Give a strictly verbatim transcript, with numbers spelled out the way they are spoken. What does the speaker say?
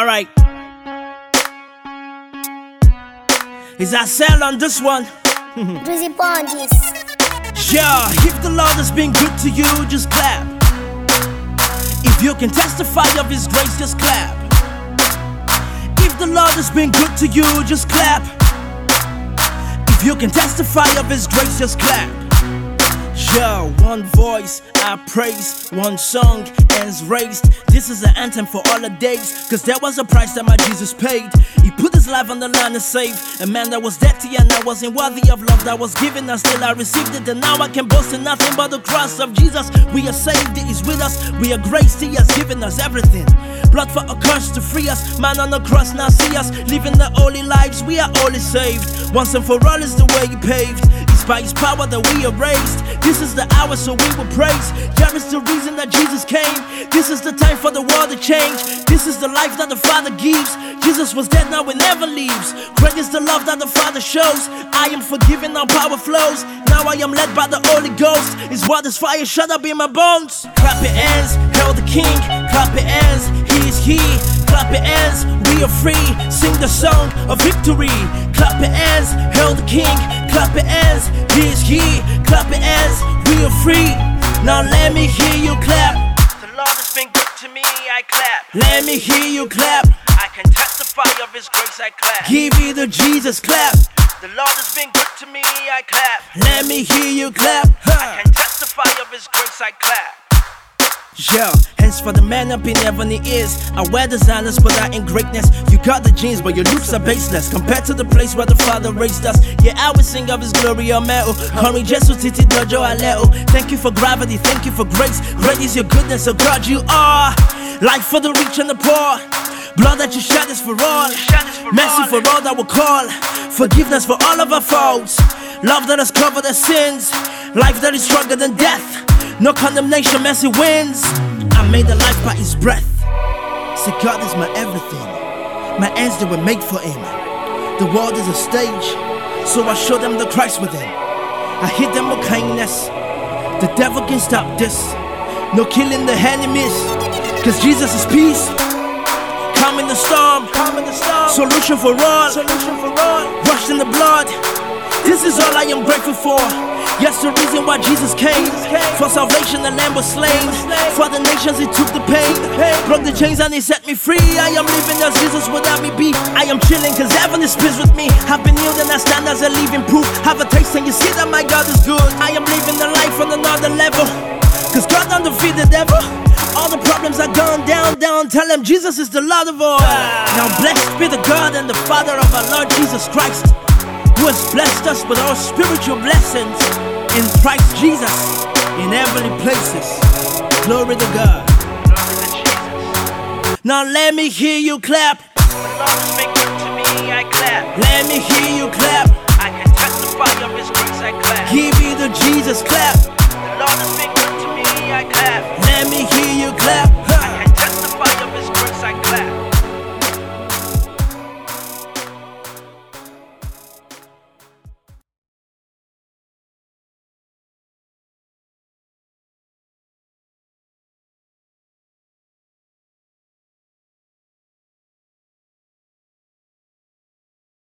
Alright. Is I sell on this one? Drizzy Bondis. Yeah, if the Lord has been good to you, just clap. If you can testify of His grace, just clap. If the Lord has been good to you, just clap. If you can testify of His grace, just clap. Yeah, one voice I praise, one song ends raised. This is an anthem for all the days, cause there was a price that my Jesus paid. He put His life on the line to save a man that was dirty and I wasn't worthy of love that was given, and still I received it. And now I can boast in nothing but the cross of Jesus. We are saved, He is with us. We are graced, He has given us everything. Blood for a curse to free us. Man on the cross now see us living the holy lives. We are only saved. Once and for all is the way He paved. It's by His power that we are raised. This is the hour so we will praise. Here is the reason that Jesus came. This is the time for the world to change. This is the life that the Father gives. Jesus was dead, now He never leaves. Great is the love that the Father shows. I am forgiven, now power flows. Now I am led by the Holy Ghost. His word is fire, shut up in my bones. Clap your hands, hail the King. Clap your hands, He is He. Clap your hands, we are free. Sing the song of victory. Clap your hands, hail the King. Clap your hands, He is He. Clap your hands, we are free. Now let me hear you clap. The Lord has been good to me, I clap. Let me hear you clap. I can testify of His grace, I clap. Give me the Jesus clap. The Lord has been good to me, I clap. Let me hear you clap. I can testify of His grace, I clap. Yeah, hands for the man up in heaven He is. I wear designers but I ain't greatness. You got the jeans but your looks are baseless compared to the place where the Father raised us. Yeah, I will sing of His glory on metal. Call me Jesus Titi Dojo Aleo. Thank you for gravity, thank you for grace. Great is your goodness, oh God you are. Life for the rich and the poor. Blood that You shed is for all. Mercy for all that will call. Forgiveness for all of our faults. Love that has covered our sins. Life that is stronger than death. No condemnation, mercy wins. I made a life by His breath. See, God is my everything. My hands, they were made for Him. The world is a stage, so I show them the Christ within. I hit them with kindness. The devil can stop this. No killing the enemies, cause Jesus is peace. Calm in the storm, calm in the storm. Solution for all, solution for all. Washed in the blood. This is all I am grateful for. Yes, the reason why Jesus came. For salvation the Lamb was slain. For the nations He took the pain. Broke the chains and He set me free. I am living as Jesus would have me be. I am chilling cause heaven is pleased with me. Have been healed and I stand as a living proof. Have a taste and you see that my God is good. I am living the life on another level, cause God don't defeat the devil. All the problems are gone down, down. Tell them Jesus is the Lord of all. Now blessed be the God and the Father of our Lord Jesus Christ, who has blessed us with all spiritual blessings in Christ Jesus in heavenly places. Glory to God. Glory to Jesus. Now let me hear you clap. The Lord has been good to me, I clap. Let me hear you clap.